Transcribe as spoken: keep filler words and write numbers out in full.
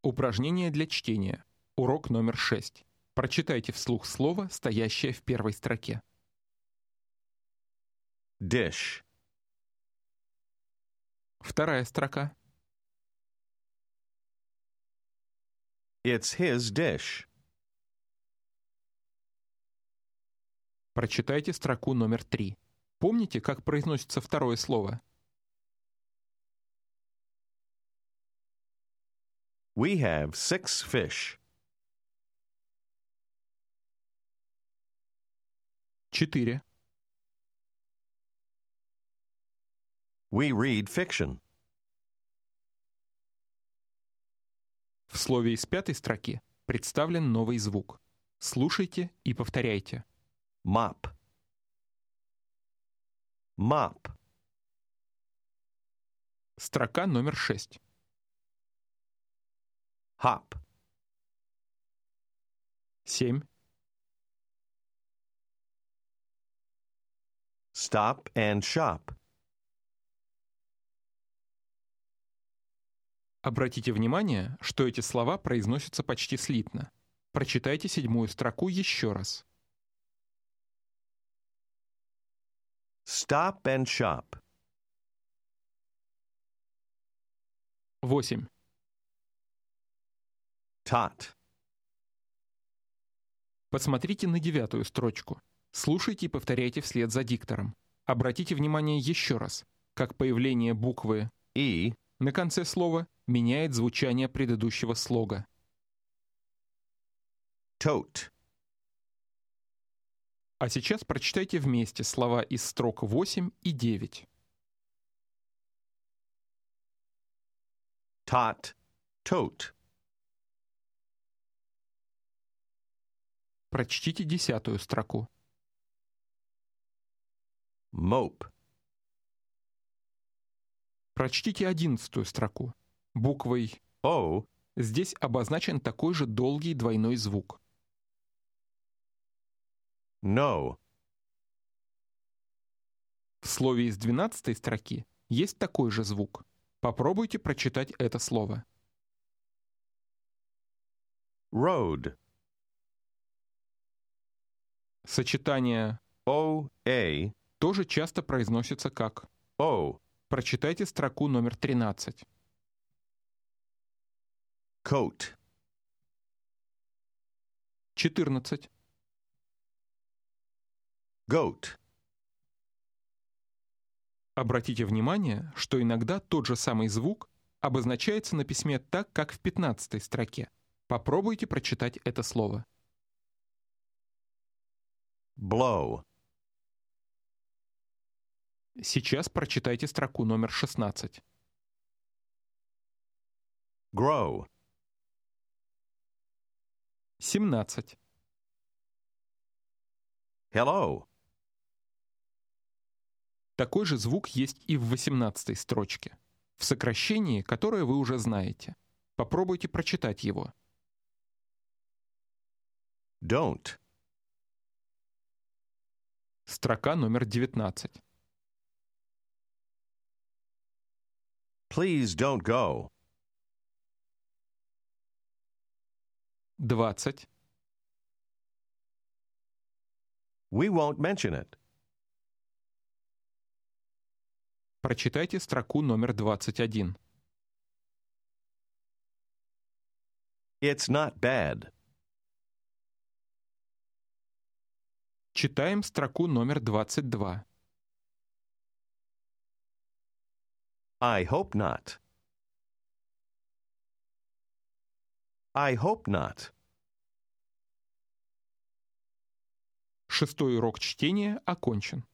Упражнение для чтения. Урок номер шесть. Прочитайте вслух слово, стоящее в первой строке. Dish. Вторая строка. It's his dish. Прочитайте строку номер три. Помните, как произносится второе слово? We have six fish. Четыре. We read fiction. В слове из пятой строки представлен новый звук. Слушайте и повторяйте. Mop. Mop. Строка номер шесть. Hop. Семь. Stop and shop. Обратите внимание, что эти слова произносятся почти слитно. Прочитайте седьмую строку еще раз. Stop and shop. Восемь. Tot. Посмотрите на девятую строчку. Слушайте и повторяйте вслед за диктором. Обратите внимание еще раз, как появление буквы E. на конце слова меняет звучание предыдущего слога. Tote. А сейчас прочитайте вместе слова из строк восемь и девять. Tot. Tote. Прочтите десятую строку. Mope. Прочтите одиннадцатую строку. Буквой O. здесь обозначен такой же долгий двойной звук. No. В слове из двенадцатой строки есть такой же звук. Попробуйте прочитать это слово. Road. Сочетание O. A. тоже часто произносится как O. Прочитайте строку номер тринадцать. Coat. четырнадцать. Goat. Обратите внимание, что иногда тот же самый звук обозначается на письме так, как в пятнадцатой строке. Попробуйте прочитать это слово. Blow. Сейчас прочитайте строку номер шестнадцать. Grow. семнадцать. Hello. Такой же звук есть и в восемнадцатой строчке, в сокращении, которое вы уже знаете. Попробуйте прочитать его. Don't. Строка номер девятнадцать. Please don't go. двадцать. We won't mention it. Прочитайте строку номер двадцать один. It's not bad. Читаем строку номер двадцать два. I hope not. I hope not. Шестой урок чтения окончен.